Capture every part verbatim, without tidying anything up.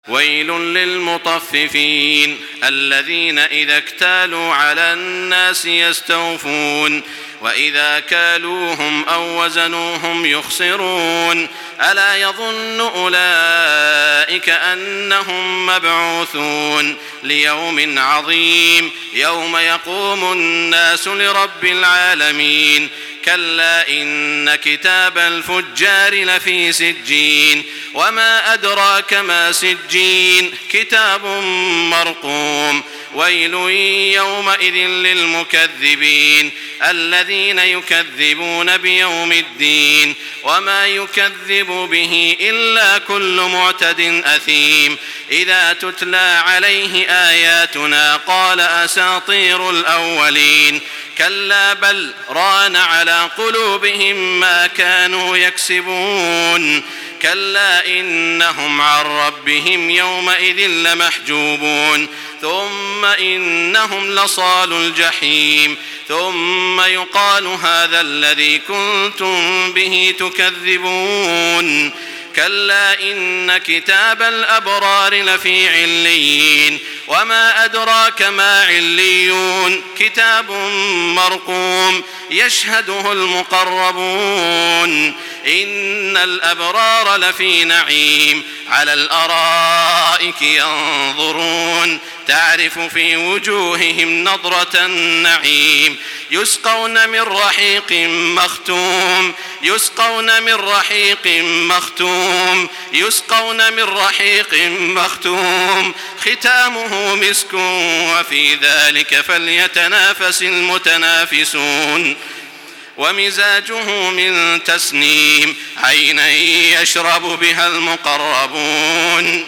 ويل للمطففين الذين إذا اكتالوا على الناس يستوفون وإذا كالوهم أو وزنوهم يخسرون ألا يظن أولئك أنهم مبعوثون ليوم عظيم يوم يقوم الناس لرب العالمين كلا إن كتاب الفجار لفي سجين وما أدراك ما سجين كتاب مرقوم ويل يومئذ للمكذبين الذين يكذبون بيوم الدين وما يكذب به إلا كل معتد أثيم إذا تتلى عليه آياتنا قال أساطير الأولين كلا بل ران على قلوبهم ما كانوا يكسبون كلا إنهم عن ربهم يومئذ لمحجوبون ثم إنهم لصال الجحيم ثم يقال هذا الذي كنتم به تكذبون كلا إن كتاب الأبرار لفي عليين وما أدراك ما عليون كتاب مرقوم يشهده المقربون إن الأبرار لفي نعيم على الأرائك ينظرون تعرف في وجوههم نضرة النعيم يسقون من رحيق مختوم يسقون من رحيق مختوم يسقون من رحيق مختوم ختامه مسك وفي ذلك فليتنافس المتنافسون ومزاجه من تسنيم عينا يشرب بها المقربون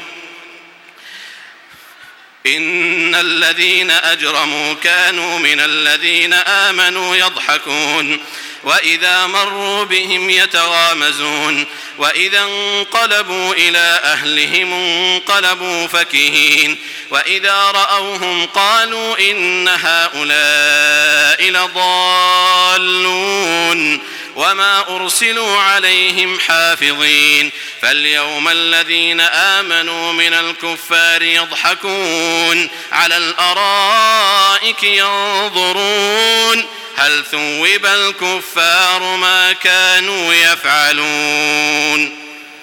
إن الذين أجرموا كانوا من الذين آمنوا يضحكون وإذا مروا بهم يتغامزون وإذا انقلبوا إلى أهلهم انقلبوا فكهين وإذا رأوهم قالوا إن هؤلاء لضالون وما أرسلوا عليهم حافظين فاليوم الذين آمنوا من الكفار يضحكون على الأرائك ينظرون هل ثوب الكفار ما كانوا يفعلون